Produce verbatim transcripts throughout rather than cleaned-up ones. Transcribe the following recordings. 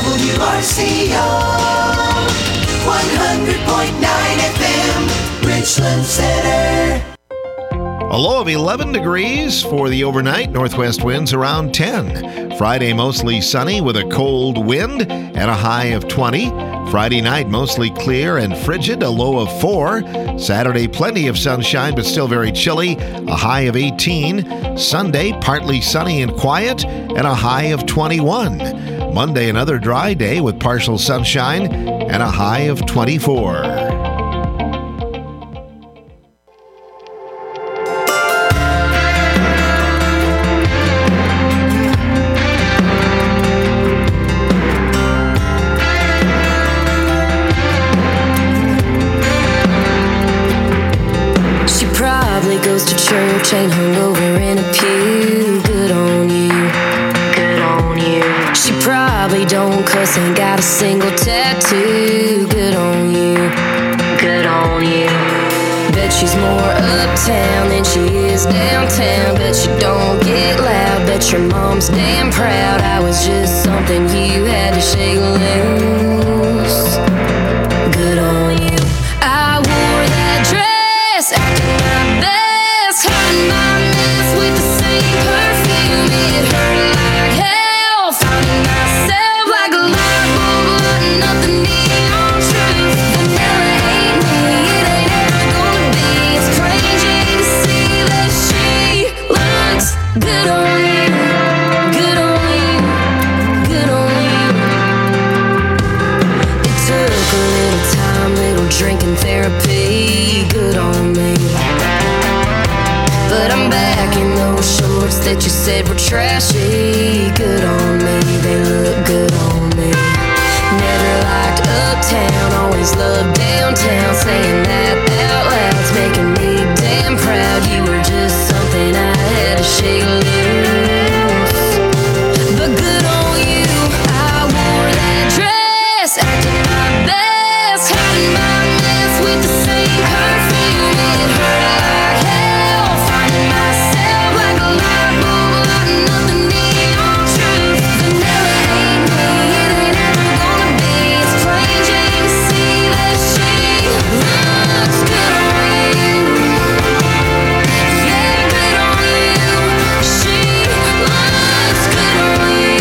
W R C O, one hundred point nine F M, Richland Center. A low of eleven degrees for the overnight. Northwest winds around ten. Friday mostly sunny with a cold wind and a high of twenty. Friday night mostly clear and frigid, a low of four. Saturday plenty of sunshine but still very chilly, a high of eighteen. Sunday partly sunny and quiet and a high of twenty-one. Monday another dry day with partial sunshine and a high of twenty-four. Goes to church, ain't hungover in a pew. Good on you, good on you. She probably don't cuss, ain't got a single tattoo. Good on you, good on you. Bet she's more uptown than she is downtown. Bet you don't get loud, bet your mom's damn proud. I was just something you had to shake loose. Good on you. I wore that dress after my bed. Hiding my mess with the same perfume. It hurt like hell, finding myself like a light bulb lighting up the neon truth. Vanilla ain't me, it ain't ever gonna be. It's crazy to see that she looks good on you, good on you, good on you. It took a little time, little drinking therapy. Good on me. But I'm back in those shorts that you said were trashy. Good on me, they look good on me. Never liked uptown, always loved downtown. Saying that out loud's making me damn proud. You were just something I had to shake loose. But good on you, I wore that dress, acting my best, hiding my mess with the same perfume. It hurt like hell, finding myself like a light bulb lighting up the neon truth. Vanilla ain't me, it ain't ever gonna be. It's plain Jane to see that she looks good on you. Yeah, good on you. She looks good on you.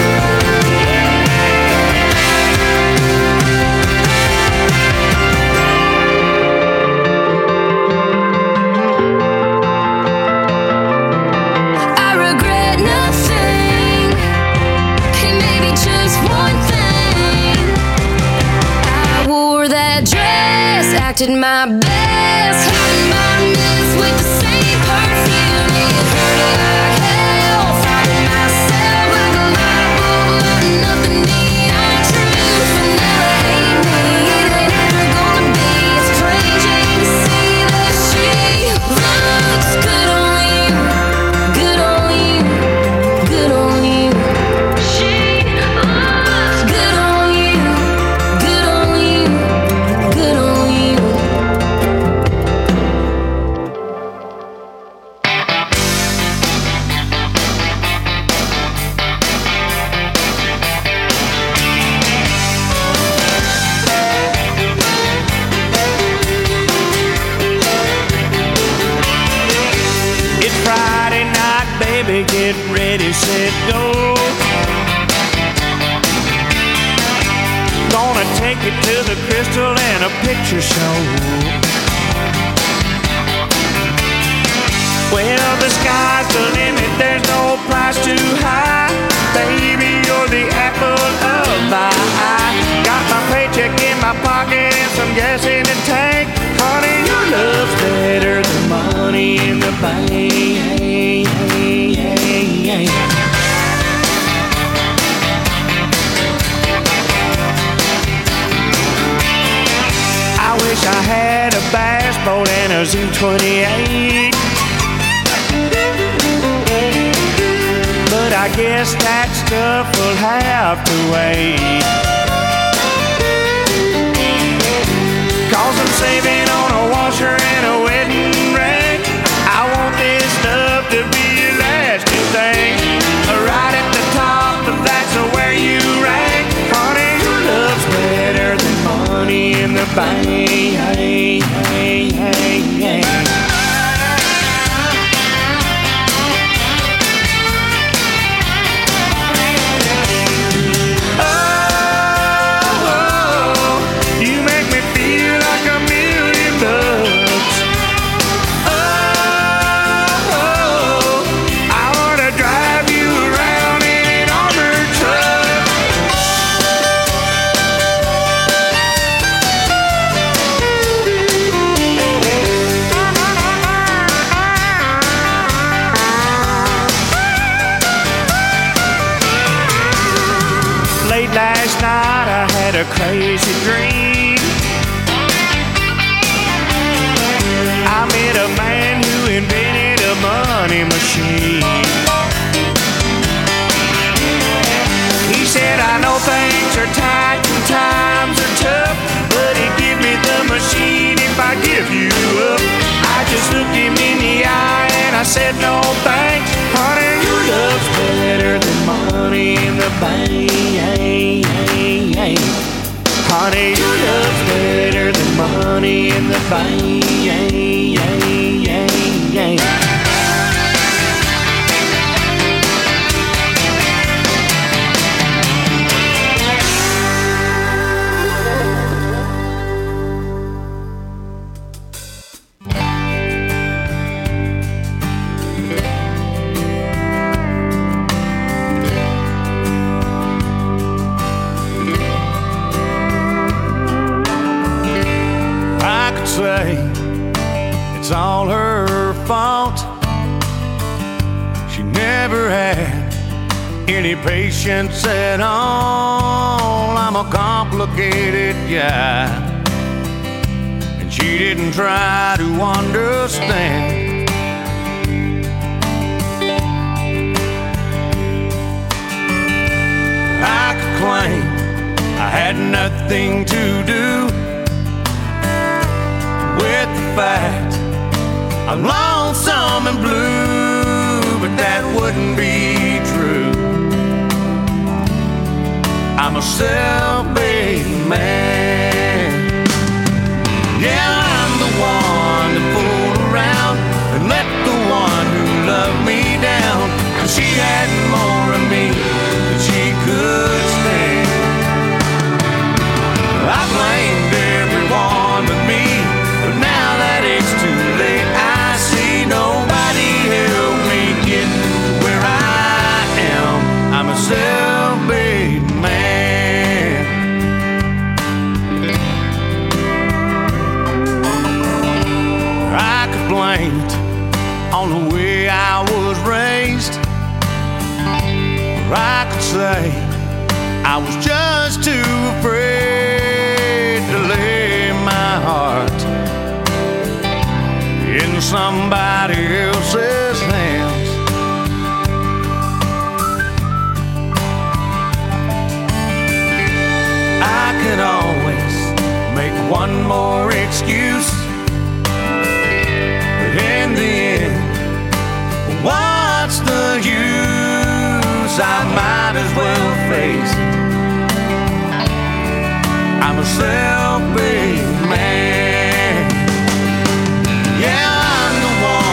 I regret nothing, and maybe just one thing. I wore that dress, acted my best, hiding my mess with the same perfume. It hurt like hell, finding myself like a light bulb lighting up the neon truth. Vanilla ain't me, it ain't ever gonna be. It's plain Jane to see that she looks good on you, good on you, good on you. She looks good on you, good on you, good on you. It's Friday night, baby, get ready, set, go. Gonna take you to the Crystal and a picture show. Well, the sky's the limit, there's no price too high. Baby, you're the apple of my eye. Got my paycheck in my pocket and some gas in the tank. Honey, your love's better than money in the bank. I wish I had a bass boat and a Z twenty-eight, but I guess that stuff will have to wait. Cause I'm saving on a washer and a wedding ring. I want this stuff to be your lasting thing. Right at the top, that's where you rank. bang. Last night I had a crazy dream. I met a man who invented a money machine. He said, I know things are tight and times are tough, but he'd give me the machine if I give you up. I just looked him in the eye and I said, no thanks, honey, your love's better than money in the bank. Honey, your love's better than money in the bank. It's all her fault. She never had any patience at all. I'm a complicated guy, and she didn't try to understand. I could claim I had nothing to do with the fact I'm lonesome and blue, but that wouldn't be true. I'm a self-made man. Yeah, I'm the one to fool around and let the one who loved me down, 'cause she had more of me than she could stand. I blamed everyone but me, but now that it's too late, I see nobody helped me get to where I am. I'm a self-made man. I could blame it on the way I was raised, or I could say I was just too afraid to lay my heart in somebody else's hands. I could always make one more excuse, but in the end, what's the use? I might as well face it. I'm a self-made man. Yeah, I'm the one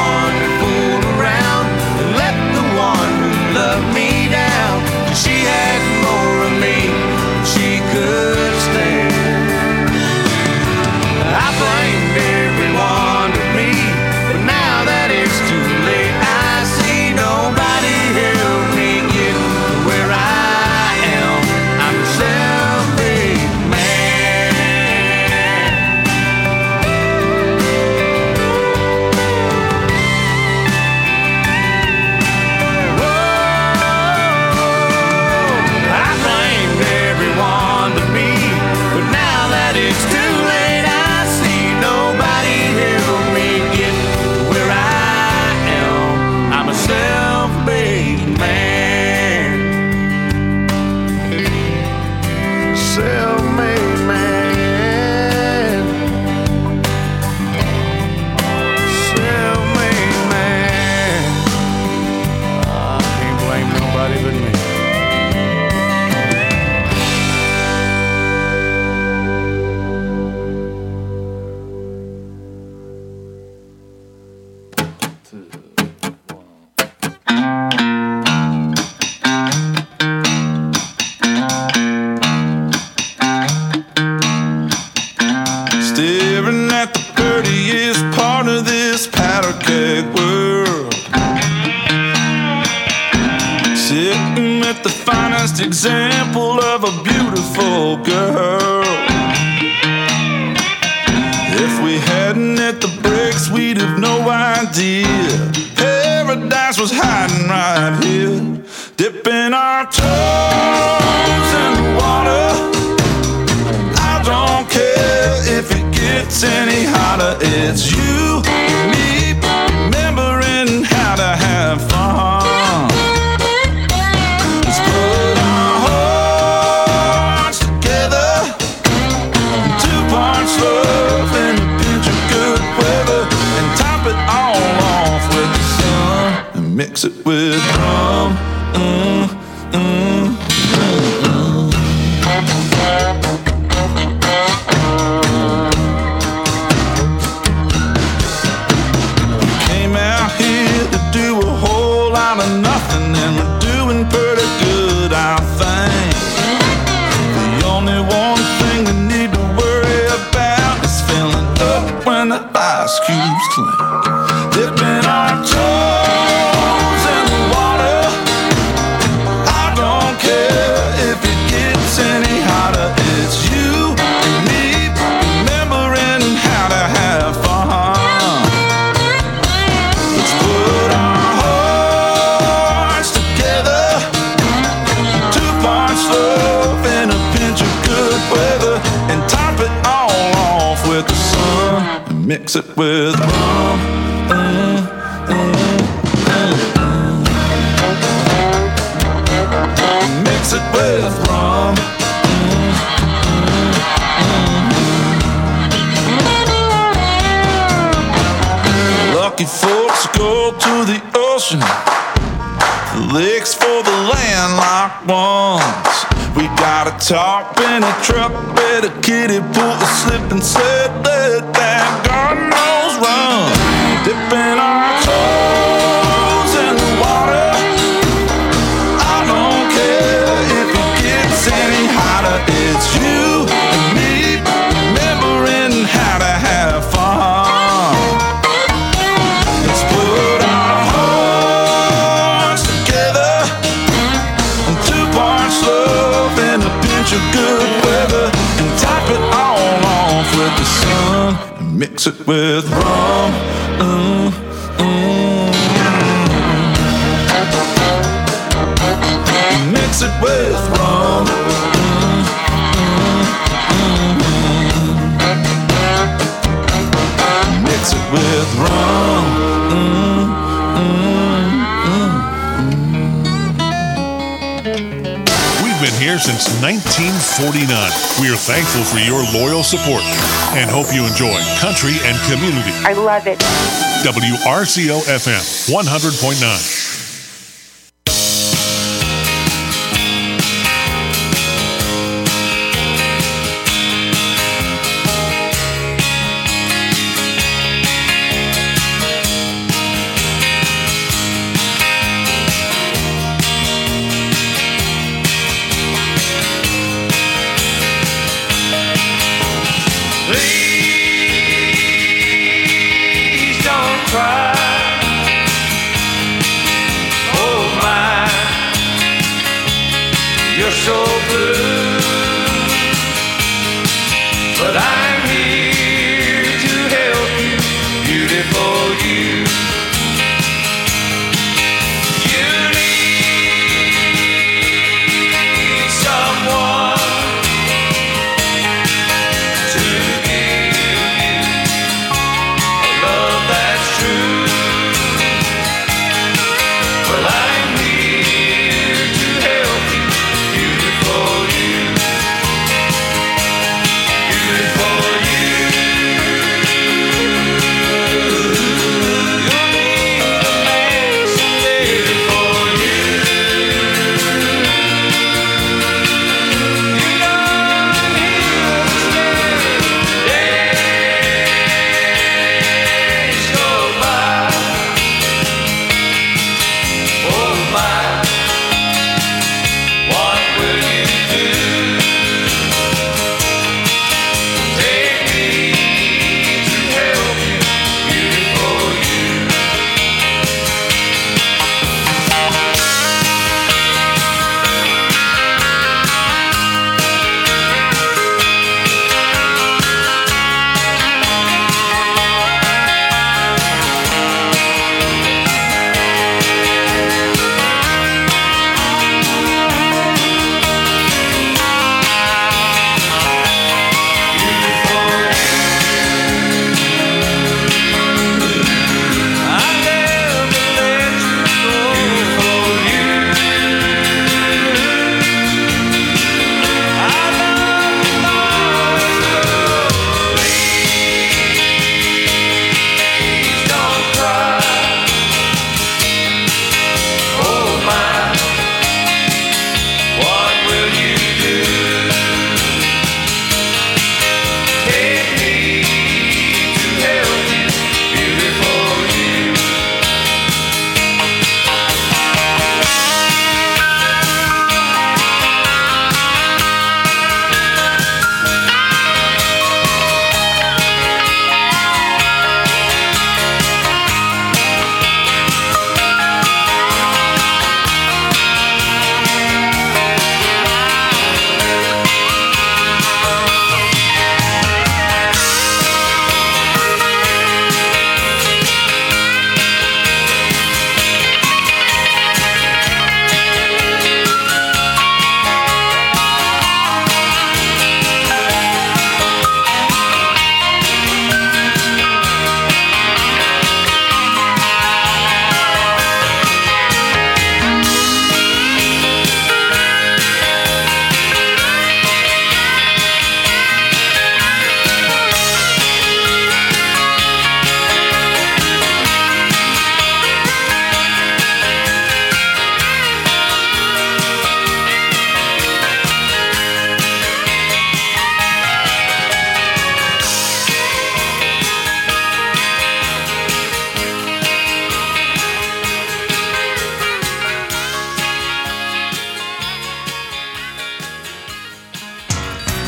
finest example of a beautiful girl. If we hadn't hit the brakes, we'd have no idea paradise was hiding right here. Dipping our toes in the water. I don't care if it gets any hotter. It's you and me remembering how to have fun. Let's put our hearts together. Two parts love and a pinch of good weather, and top it all off with the sun and mix it with rum. Mm, mm, mm, mm. We came out here to do a whole lot of nothing, and we're doing pretty good, I think. The only one thing we need to worry about is filling up when the ice cubes clink. Dipping our toes in the water. I don't care if it gets any hotter. It's you and me remembering how to have fun. Let's put our hearts together. Two parts love and a pinch of good weather, and top it all off with the sun and mix it with rum. Mm, mm, mm, mm. Mix it with rum. Mm, mm, mm. Lucky folks go to the ocean, the lakes for the landlocked ones. We got a top in a truck where the kiddie pool is slip and said, let that God knows run. Dipping our toes in the water. I don't care if it gets any hotter. It's you and me remembering how to have fun. Let's put our hearts together. Two parts love and a pinch of good weather, and top it all off with the sun and mix it with rum. Mm, mm. Mix it with rum. Mm, mm, mm. Mix it with rum. Mm, mm, mm. We've been here since nineteen forty-nine. We are thankful for your loyal support and hope you enjoy country and community. I love it. W R C O F M one hundred point nine. Please don't cry. Oh my, you're so blue, but I'm here to help you, beautiful you. You need someone to give you a love that's true. Well, I'm here to help you, beautiful you, beautiful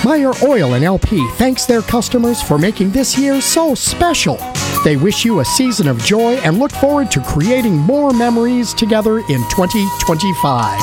Fire Oil and L P thanks their customers for making this year so special. They wish you a season of joy and look forward to creating more memories together in twenty twenty-five.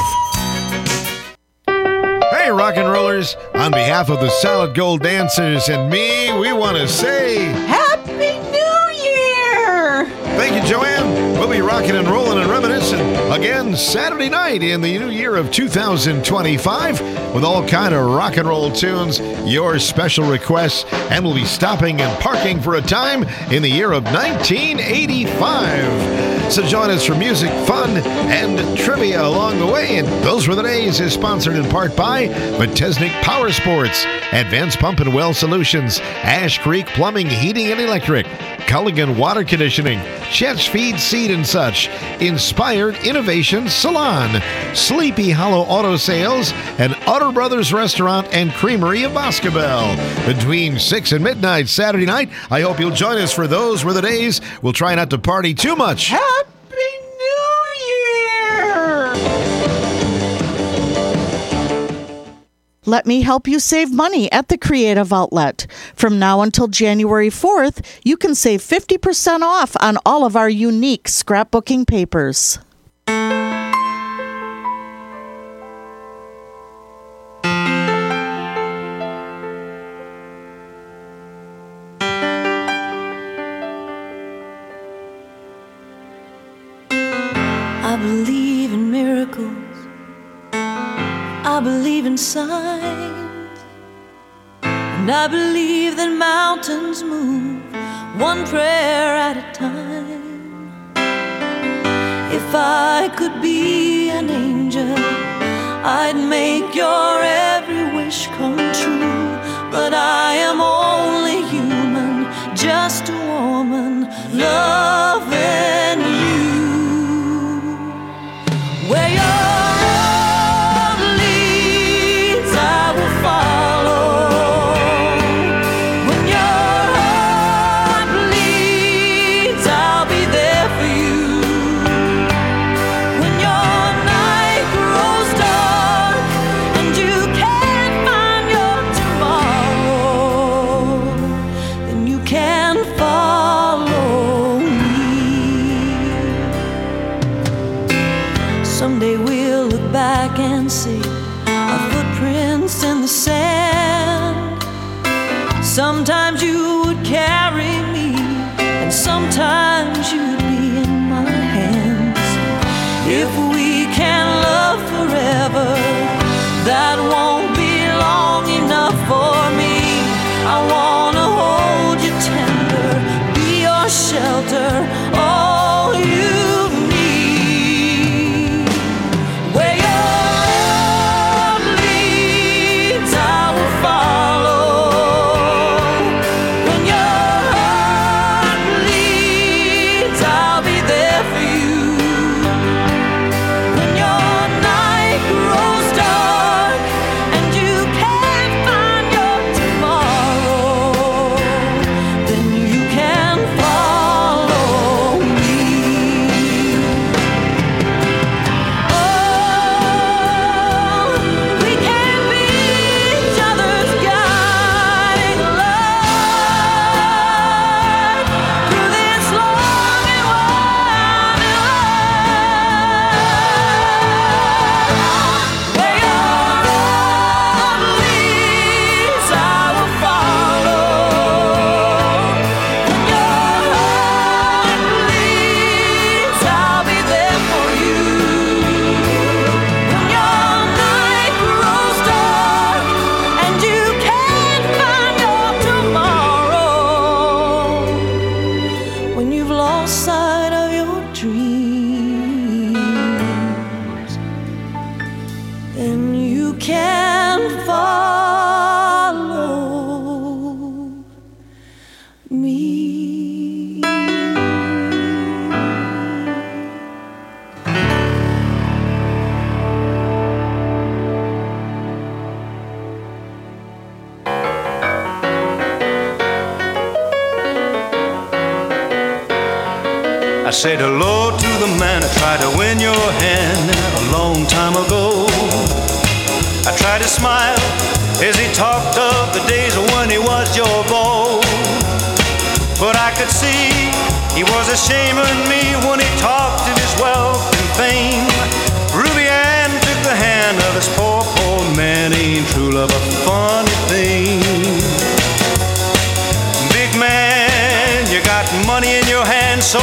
Hey, rock and rollers, on behalf of the Solid Gold Dancers and me, we want to say Happy New Year! thank you, Joanne. We'll be rocking and rolling and reminiscing again Saturday night in the new year of two thousand twenty-five with all kind of rock and roll tunes, your special requests, and we'll be stopping and parking for a time in the year of nineteen eighty-five. So join us for music, fun, and trivia along the way. And Those Were the Days is sponsored in part by Metesnik Power Sports, Advanced Pump and Well Solutions, Ash Creek Plumbing, Heating, and Electric, Culligan Water Conditioning, Chet's Feed, Seed and Such, Inspired Innovation Salon, Sleepy Hollow Auto Sales, and Otter Brothers Restaurant and Creamery of Boscobel. Between six and midnight Saturday night, I hope you'll join us for Those Were the Days. We'll try not to party too much. Happy New Year! Let me help you save money at the Creative Outlet. From now until January fourth, you can save fifty percent off on all of our unique scrapbooking papers. I believe in miracles. I believe in signs. And I believe that mountains move one prayer at a time. If I could be an angel, I'd make your every wish come true. But I am only human, just a woman loving you. Where your road leads, I will follow. When your heart bleeds, I'll be there for you. When your night grows dark and you can't find your tomorrow, then you can follow me. Someday we'll look back and see our footprints in the sand. Sometimes you would carry me, and sometimes you'd be in my hands. If we can love forever, that won't be long enough for me. I wanna hold you tender, be your shelter, all you need. Where your road leads, I will follow. When your heart bleeds, I'll be there for you. When your night grows dark and you can't find your tomorrow, then you can follow me. Oh, we can be each other's guiding light through this long and winding life. Where your road leads, I will follow. When your heart bleeds, I'll be there for you. When your night grows dark and you can't find your tomorrow, when you've lost sight of your dreams, then you can follow me. I said hello to the man I tried to win your hand a long time ago. I tried to smile as he talked of the days when he was your beau. But I could see he was ashamed of me when he talked of his wealth and fame. Ruby Ann took the hand of this poor, poor man. Ain't true love a funny thing? Big man, you got money in your hand, so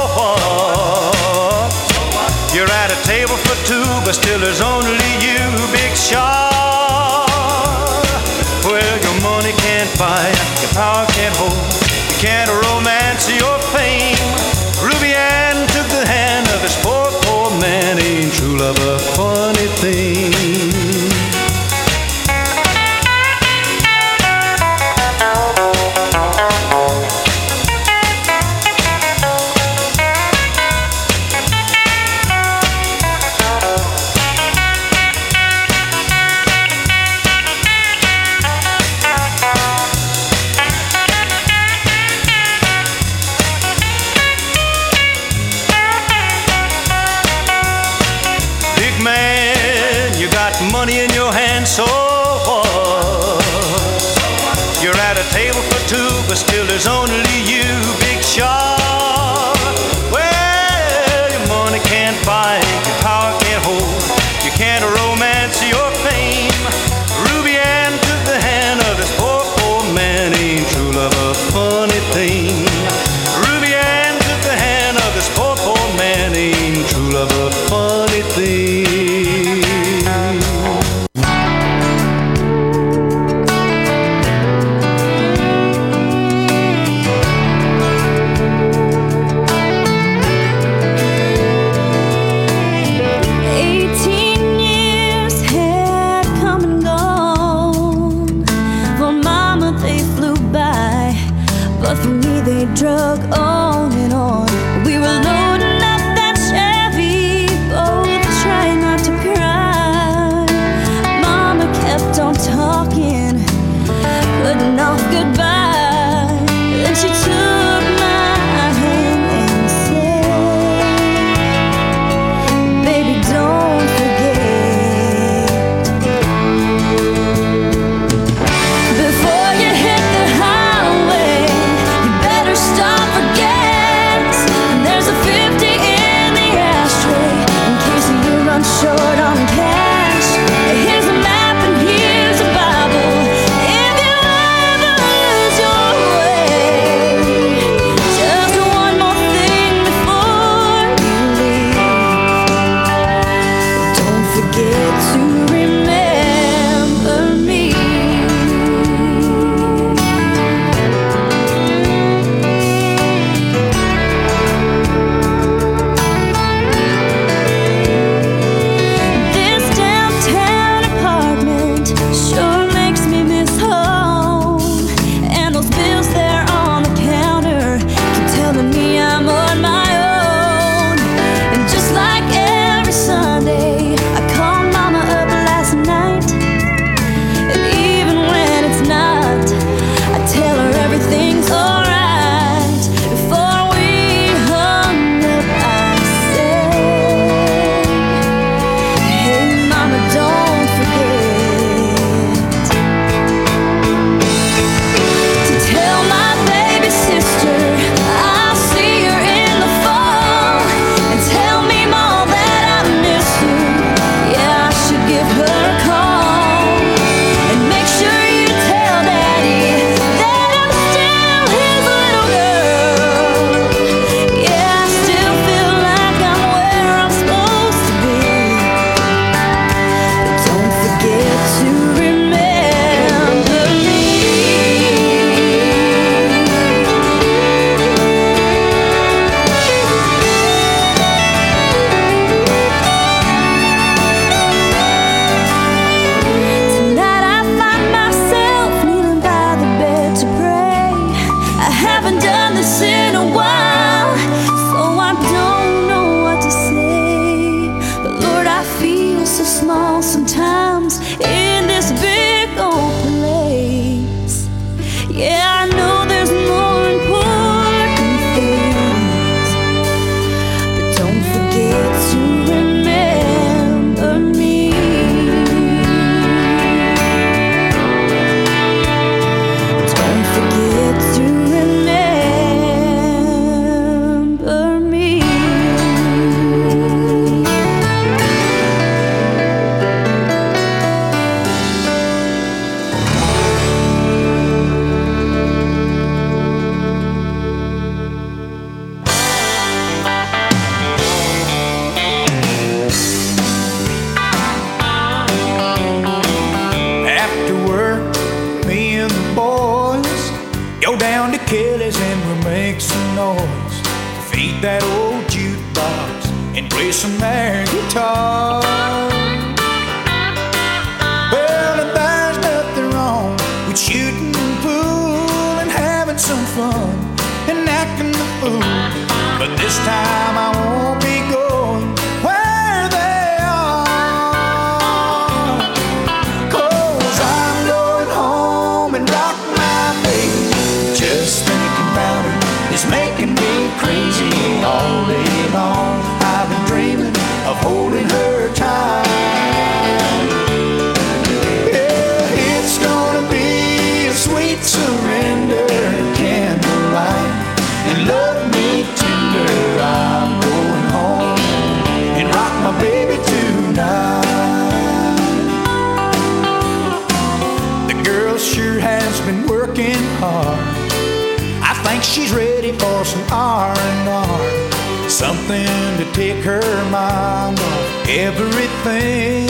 what? You're at a table for two, but still there's only you, Big shot. Well, your money can't buy, your power can't hold, you can't romance your fame. Ruby Ann took the hand of this poor, poor man. Ain't true love a funny thing? Money in your hand, so what? You're at a table for two, but still there's only you, Big shot. Well, your money can't buy, your power can't hold, you can't romance your fame. Ruby Ann took the hand of this poor, poor man. Ain't true love a funny thing? Ruby Ann took the hand of this poor, poor man. Ain't true love a funny thing? noise to feed that old jukebox and play some air guitar. Well, there's nothing wrong with shooting pool and having some fun and acting the fool, but this time I won't be going where they are, 'cause I'm going home and rock my baby. Just thinking about her is making me crazy all day long. I've been dreaming of holding her tight. Yeah, it's gonna be a sweet surrender, candlelight, and love me tender. I'm going home and rock my baby tonight. The girl sure has been working hard. I think she's ready for some R and R, something to take her mind off everything.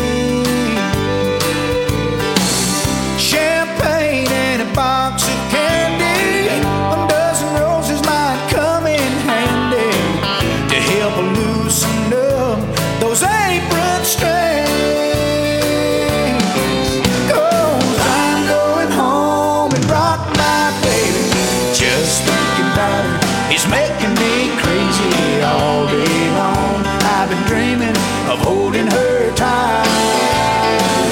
Champagne and a box of candy, a dozen roses might come in handy to help loosen up those apron strings. 'Cause I'm going home and rock my baby. Just thinking about her is making me crazy all day long. I've been dreaming of holding her tight.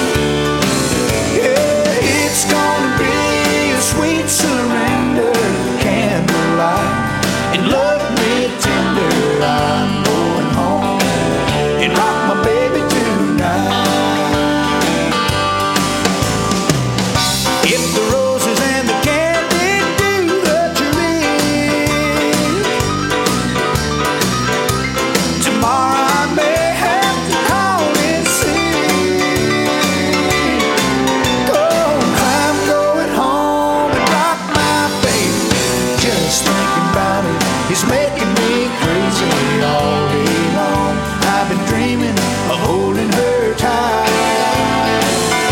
Yeah, it's gonna be a sweet surrender, candlelight, and love me tender. I'm going home and rock my baby tonight. If the roses and the candy do the trick, tomorrow I may have to call in sick. 'Cause I'm going home and rock my baby. Just thinking about it is making me crazy all day long. I've been dreaming of holding her tight.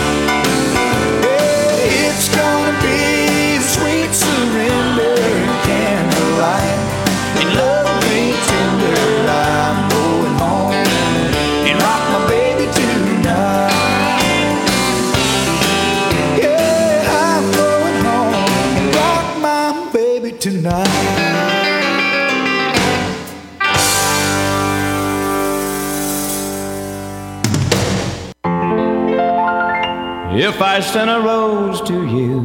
Yeah, it's gonna be a sweet surrender, candlelight, and love me tender. I'm going home and rock my baby tonight. Yeah, I'm going home and rock my baby tonight. If I sent a rose to you,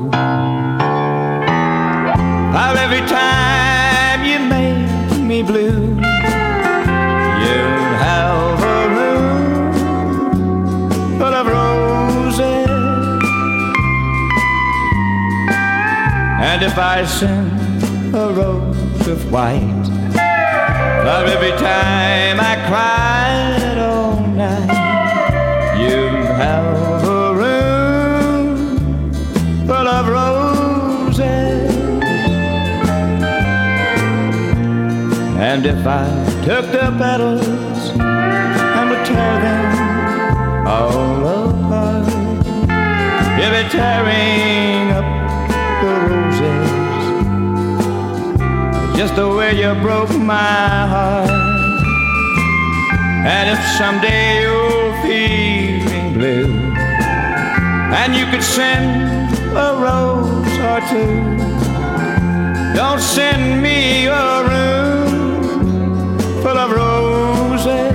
how every time you make me blue, you'd have a room full of roses. And if I sent a rose of white, how every time I cried all night, you'd have a full of roses. And if I took the petals and would tear them all apart, you'd be tearing up the roses just the way you broke my heart. And if someday you're feeling blue and you could send a rose or two, don't send me a room full of roses.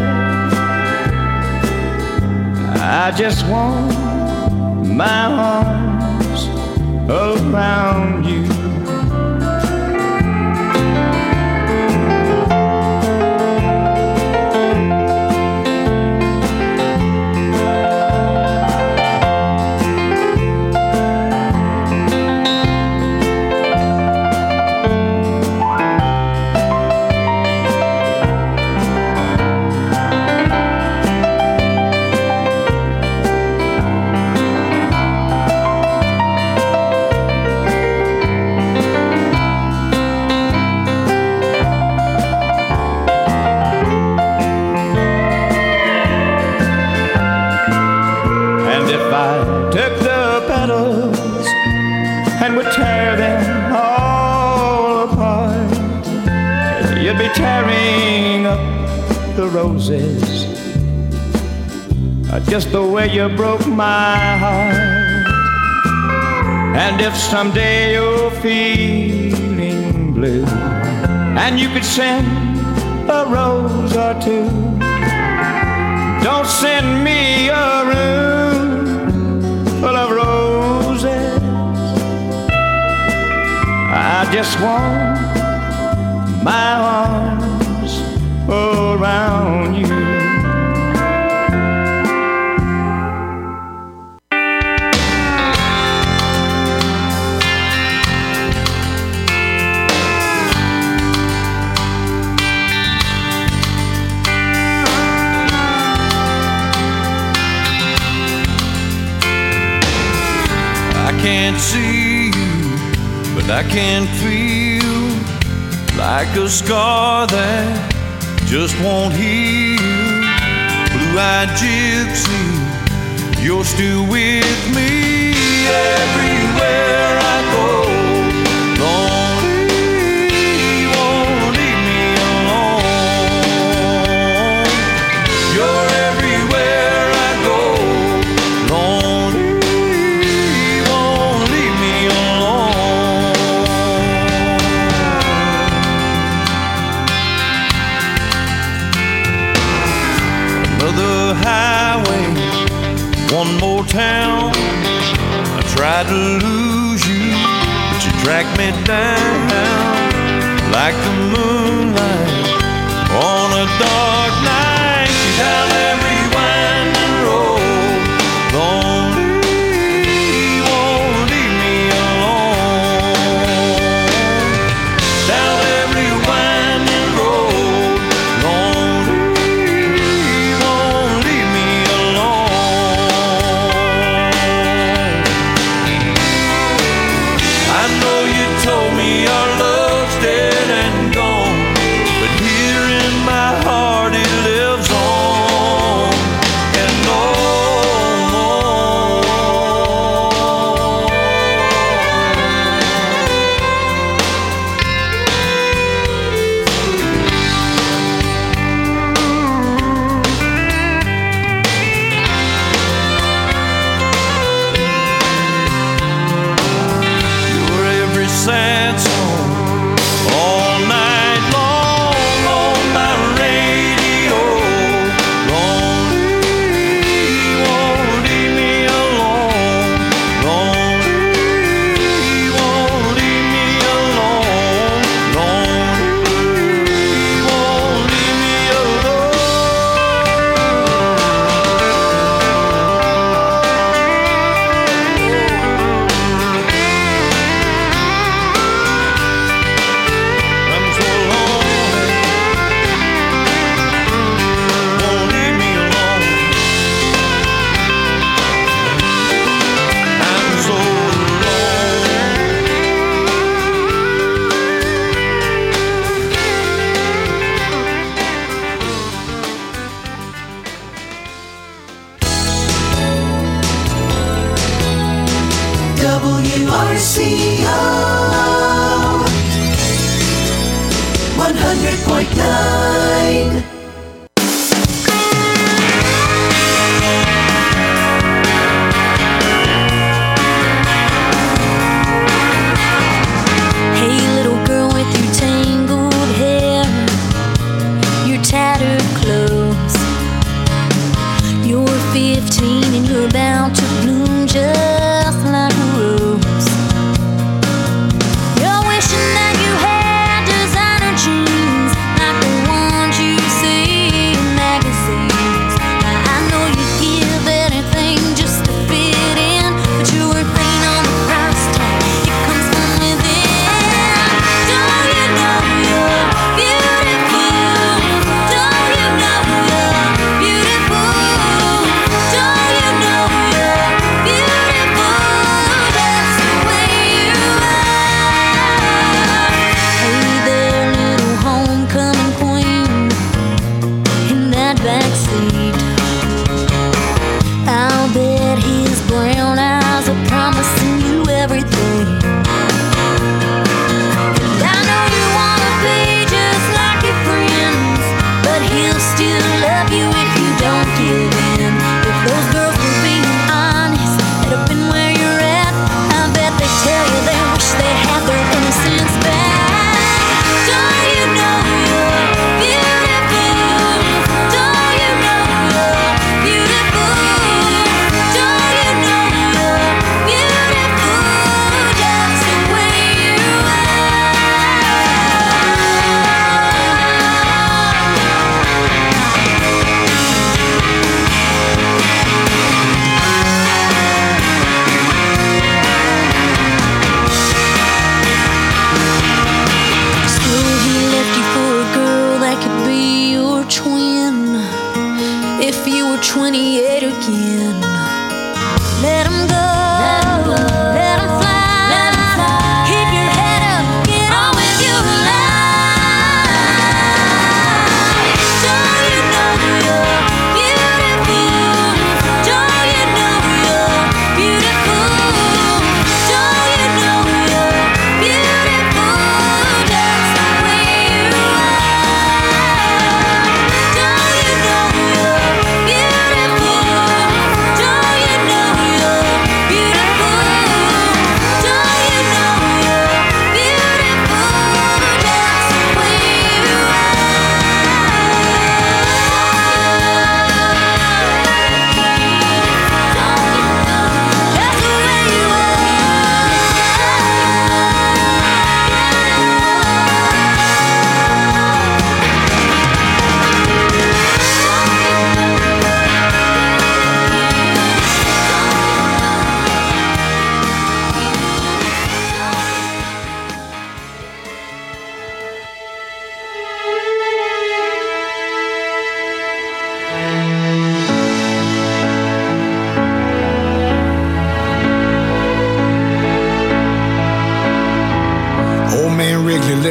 I just want my arms around you. and would tear them all apart. tearing up the roses, just the way you broke my heart. And if someday you're feeling blue and you could send a rose or two, don't send me a room full of roses. I just want my arms around you. I can't see you, but I can feel like a scar that just won't heal. Blue-eyed gypsy, you're still with me everywhere I go. Lonely, won't leave me alone. You're everywhere I go. Lonely, won't leave me alone. Another highway, one more town. I tried to lose you, but you dragged me down like the moonlight on a dark night. Down every winding road, lonely, won't leave me alone. Down every winding road, lonely, won't leave me alone. I know you told me our love's dead and gone, but here in my heart it lives on and on. You're every sad song all night long on my radio. Lonely, won't leave me alone. Lonely, won't leave me alone. Lonely, won't leave me alone. I'm so lonely, won't leave me alone. I'm so W R C O one hundred point nine. Hey, little girl with your tangled hair, your tattered clothes. You're fifteen and you're about to bloom just like a rose. You're wishing that you had designer jeans like the ones you say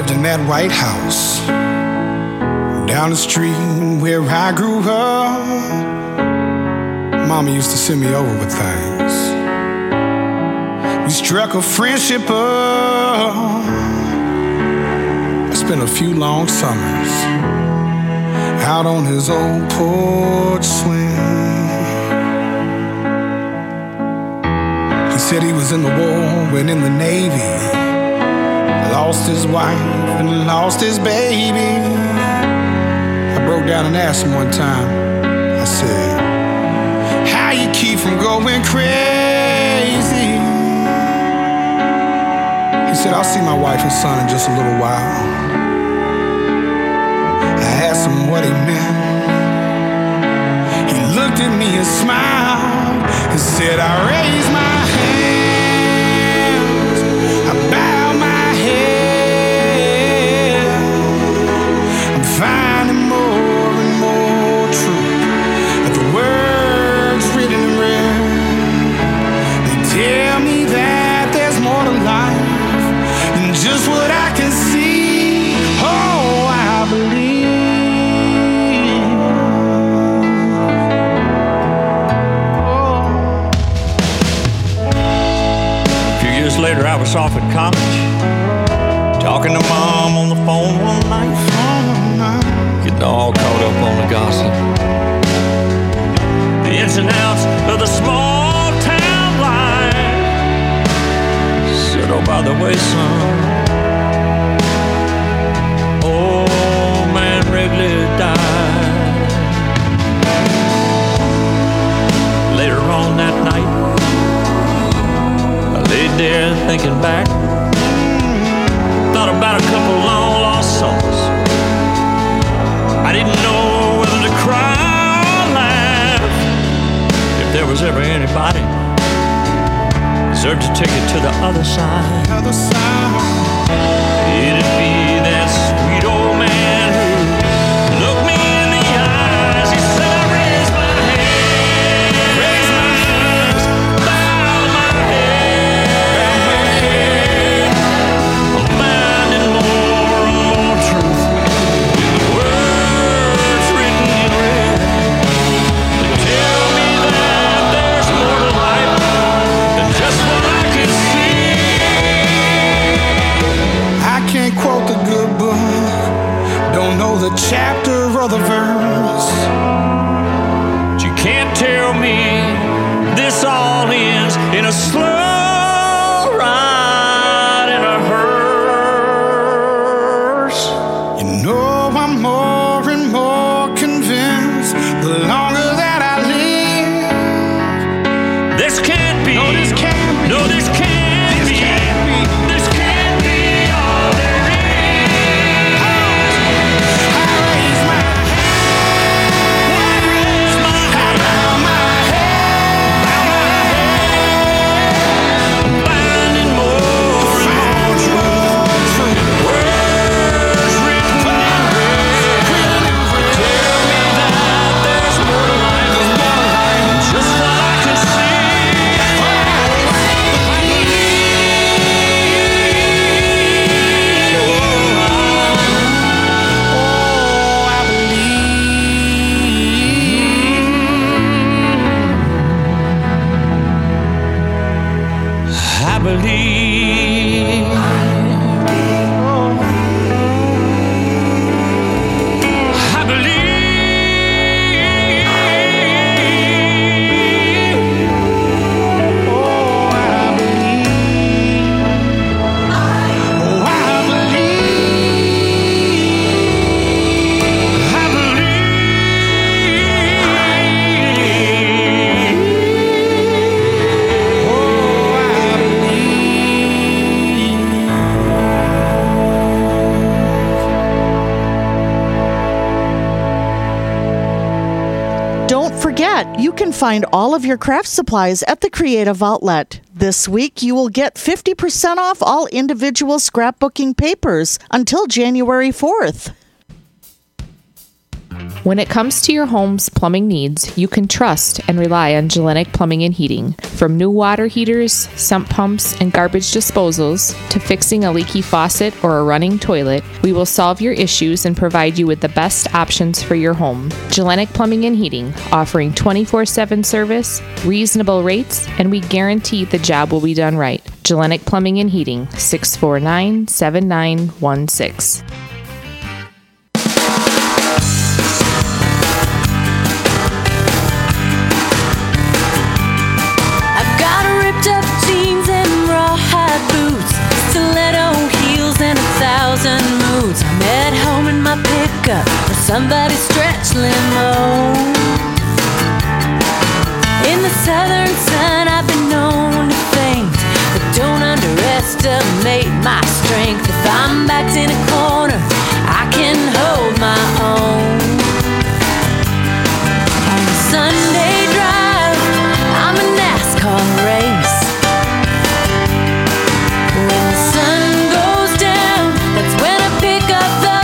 lived in that White House down the street where I grew up. Mama used to send me over with things. We struck a friendship up. I spent a few long summers out on his old porch swing. He said he was in the war, went in the Navy, lost his wife and lost his baby. I broke down and asked him one time, I said, how you keep from going crazy? He said, I'll see my wife and son in just a little while. I asked him what he meant. He looked at me and smiled and said, I raise my hands, I bow my head. I'm finding more and more truth of the words written in red. They tell me that there's more to life than just what I can see. Oh, I believe. Later, I was off at college, talking to Mom on the phone one night, getting all caught up on the gossip, the ins and outs of the small town life. Said, oh, by the way, son, old man Wrigley died. Later on that night, laid there thinking back, thought about a couple long lost souls. I didn't know whether to cry or laugh. If there was ever anybody deserved to take it to the other side, Other side. it'd be that sweet old man who looked me in the eyes. He said, I raise my hand, raise my hands, bow my head. I'm finding more and more truth in the words written in red. They tell me that there's more to life than just what I can see. I can't quote the good book, don't know the chapter or the verse. But you can't tell me this all ends in a slow ride in a hearse. You know I'm more and more convinced the longer that I live. This can't be. No, this can't be. No, this can't This be. can't be. This can't be all there is. I raise my hand, Raise my hand, bow my head, bow my head. finding more and more truth. Words written in red. Tell me that there's more to life than just what I can see. Oh, I I believe. I believe. Oh, I believe. Oh, I believe. I believe. Oh, I believe. Don't forget, you can find all of your craft supplies at the Creative Outlet. This week, you will get fifty percent off all individual scrapbooking papers until January fourth. When it comes to your home's plumbing needs, you can trust and rely on Gellenic Plumbing and Heating. From new water heaters, sump pumps, and garbage disposals to fixing a leaky faucet or a running toilet, we will solve your issues and provide you with the best options for your home. Gellenic Plumbing and Heating, offering twenty-four seven service, reasonable rates, and we guarantee the job will be done right. Gellenic Plumbing and Heating, six four nine, seven nine one six. I'm at home in my pickup or somebody's stretch limo. In the southern sun I've been known to faint, but don't underestimate my strength. If I'm backed in a corner, I can hold my own. On a Sunday drive, I'm a NASCAR race. When the sun goes down, that's when I pick up the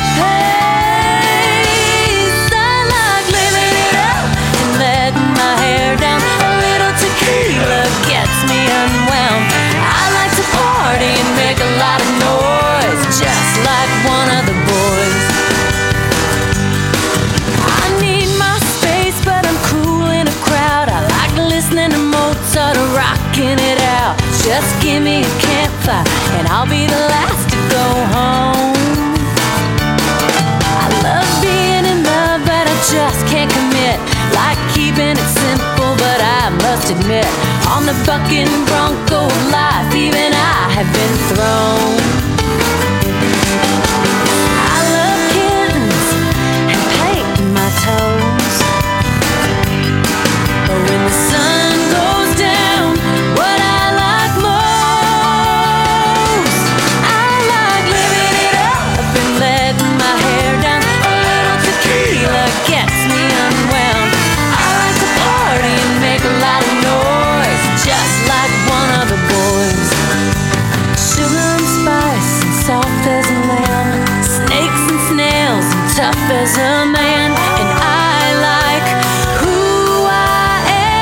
pace. I like living it up and letting my hair down. A little tequila gets me unwound. I like to party and make a lot of noise, just like one of the boys. I need my space, but I'm cool in a crowd. I like listening to Mozart or rocking it out. Just give me a campfire and I'll be the last to go home. I love being in love, but I just can't commit. Like keeping it simple, but I must admit, on the bucking bronco of life, even I have been thrown. I love kittens and painting my toes. But when the sun goes down, what I like most, I like living it up and letting my hair down. A little tequila gets me unwound. I like to party and make a lot of noise, just like one of the boys. Sugar and spice and soft as a lamb, snakes and snails and tough as a man. And I like who I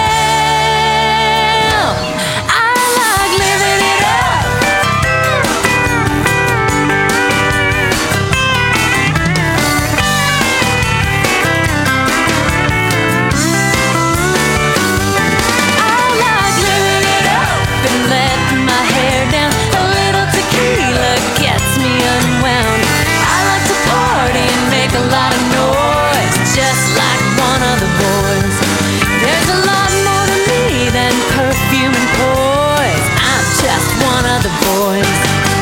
am. I like living it up. I like living it up and letting my hair down. A little tequila gets me unwound. I like to party and make a lot of noise, just like one of the boys. There's a lot more to me than perfume and poise. I'm just one of the boys.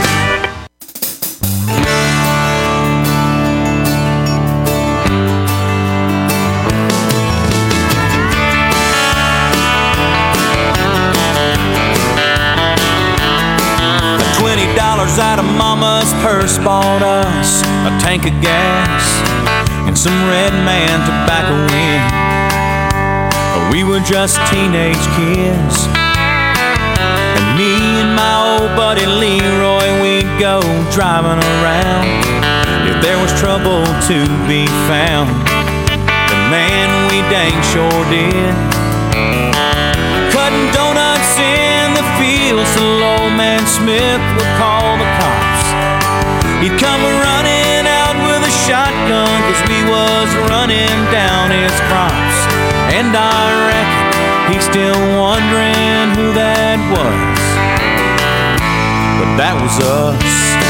Twenty dollars out of mama's purse bought us a tank of gas and some Red Man tobacco in. We were just teenage kids, and me and my old buddy Leroy, we'd go driving around. If there was trouble to be found, then man, we dang sure did. Cutting donuts in the fields till old man Smith would call the cops. He'd come running out with a shotgun, cause we was running down his crops. And I reckon he's still wondering who that was, but that was us.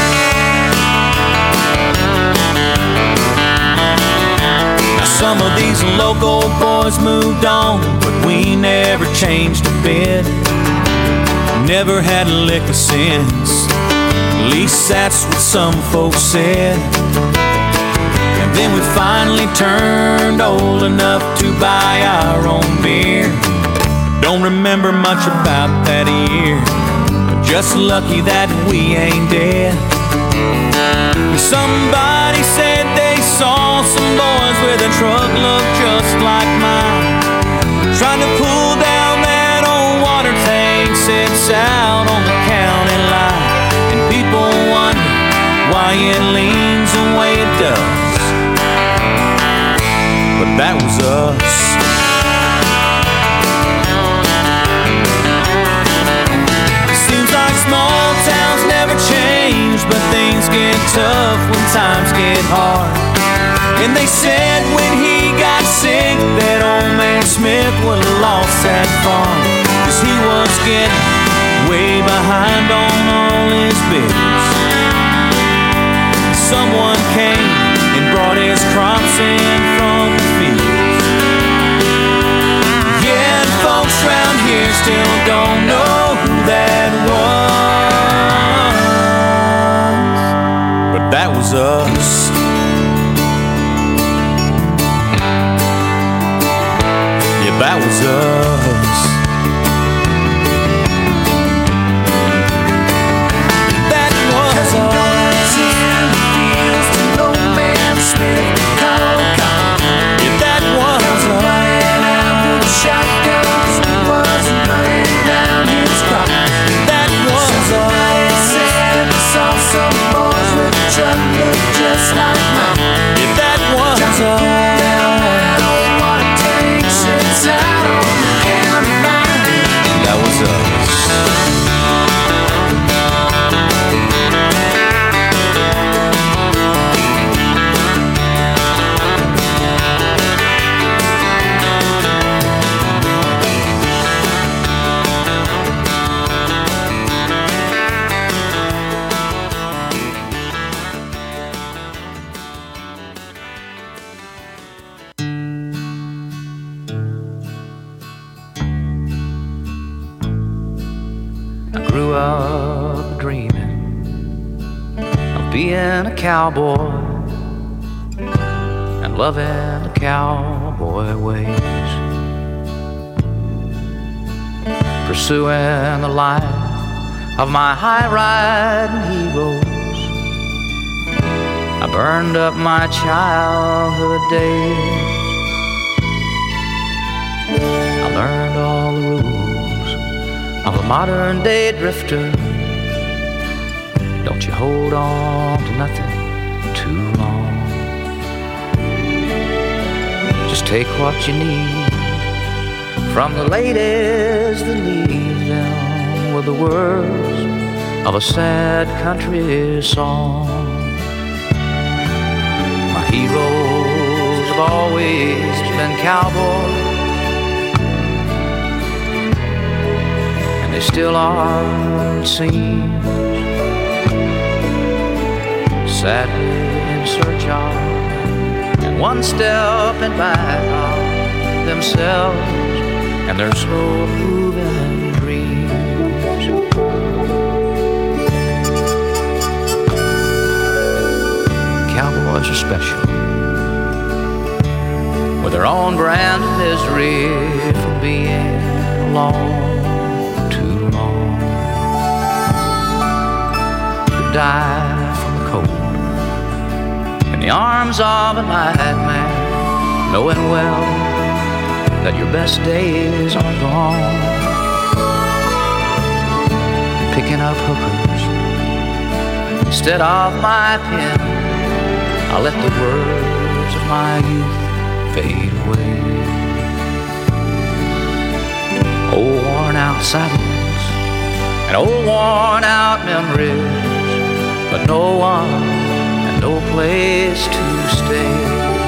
Now some of these local boys moved on, but we never changed a bit. Never had a lick of sense, at least that's what some folks said. And then we finally turned old enough to buy our own beer. Don't remember much about that year, but just lucky that we ain't dead. Somebody said they saw some boys with a truck look just like mine, trying to pull down that old water tank sits out on the county line. And people wonder why it leans the way it does, but that was us. Seems like small towns never change, but things get tough when times get hard. And they said when he got sick that old man Smith would have lost that farm, 'cause he was getting way behind on all his bills. Someone came and brought his crops in from the fields. Yeah, and folks round here still don't know who that was, but that was us. Yeah, that was us. That was us. Yeah, that was us. Shotguns wasn't laying down his crop. That was us. Said I saw some boys with a truck look just like mine. Yeah, that was us. I don't want to take shits out on the county line. That was us. Grew up dreaming of being a cowboy and loving the cowboy ways, pursuing the life of my high-riding heroes. I burned up my childhood days. I learned all the rules of a modern day drifter. Don't you hold on to nothing too long. Just take what you need from the ladies that leave them with the words of a sad country song. My heroes have always been cowboys, they still are, it seems, sadly in search of, and one step in back of themselves and their slow-moving dreams. Cowboys are special, with their own brand of misery from being alone. Die from the cold in the arms of a nightmare, knowing well that your best days are gone. Picking up hookers instead of my pen, I let the words of my youth fade away. Old worn out saddles and old worn out memories, but no one and no place to stay.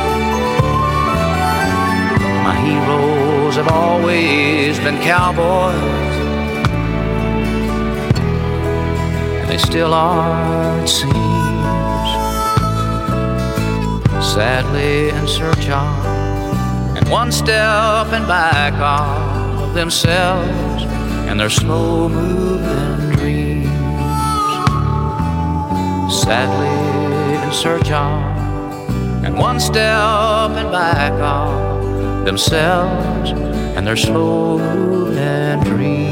My heroes have always been cowboys, and they still are, it seems, sadly in search of, and one step in back of themselves and their slow-moving dreams. Sadly in search of, and one step in back of themselves and their slow-moving dreams.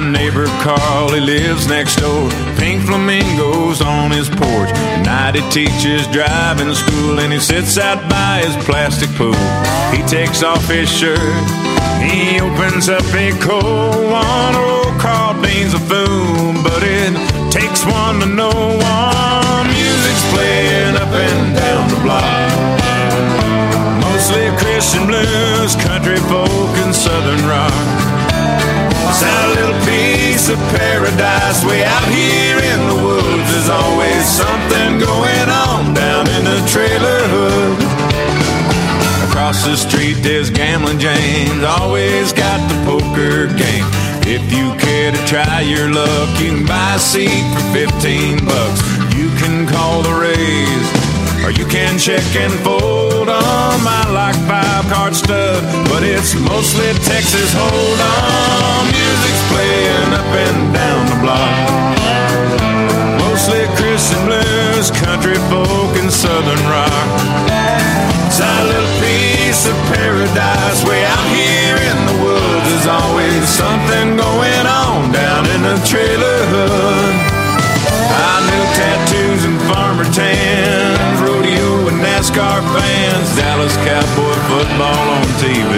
neighbor Carl, he lives next door. Pink flamingos on his porch. At night he teaches driving school, and he sits out by his plastic pool. He takes off his shirt, he opens up a cold one. Oh, Carl Dean's a fool, but it takes one to know one. Music's playing up and down the block, mostly Christian blues, country folk, and southern rock. It's a little piece of paradise way out here in the woods. There's always something going on down in the trailer hood. Across the street there's Gambling James, always got the poker game. If you care to try your luck, you can buy a seat for fifteen bucks. You can call the Rays, or you can check and fold on. I like five card stuff, but it's mostly Texas Hold'em. Music's playing up and down the block, mostly Christian blues, country folk, and southern rock. It's a little piece of paradise way out here in the woods. There's always something going on down in the trailer hood. I knew tattoos and farmer tans, rodeo and NASCAR fans, Dallas Cowboy football on T V.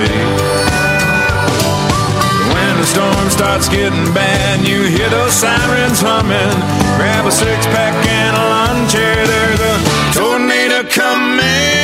When the storm starts getting bad, you hear those sirens humming. Grab a six-pack and a lawn chair, there's a tornado coming.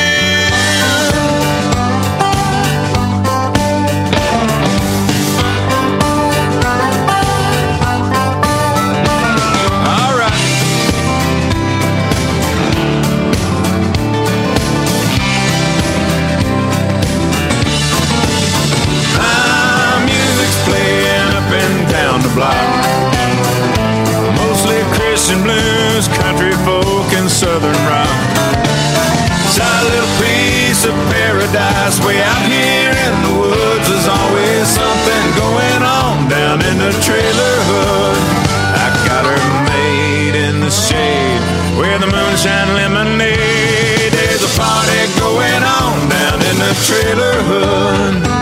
Mostly Christian blues, country folk, and southern rock. It's a little piece of paradise way out here in the woods. There's always something going on down in the trailer hood. I got her made in the shade where the moonshine lemonade. There's a party going on down in the trailer hood.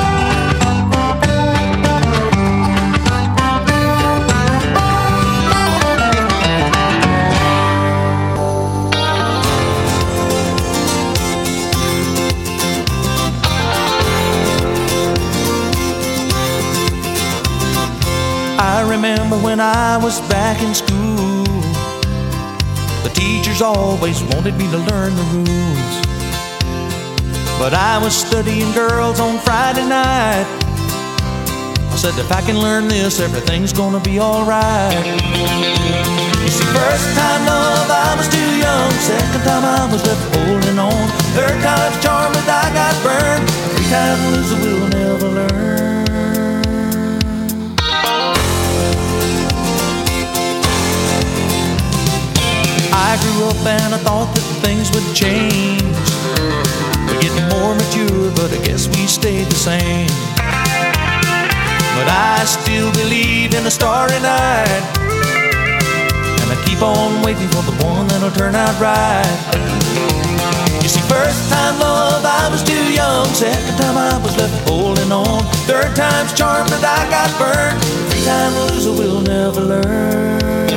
I remember when I was back in school, the teachers always wanted me to learn the rules. But I was studying girls on Friday night. I said, if I can learn this, everything's gonna be alright. You see, first time love, I was too young. Second time I was left holding on. Third time's charm, but I got burned. Three times loser will never learn. I grew up and I thought that things would change. We're getting more mature, but I guess we stayed the same. But I still believe in a starry night, and I keep on waiting for the one that'll turn out right. You see, first time love, I was too young. Second time I was left holding on. Third time's charm, but I got burned. Three time loser will never learn.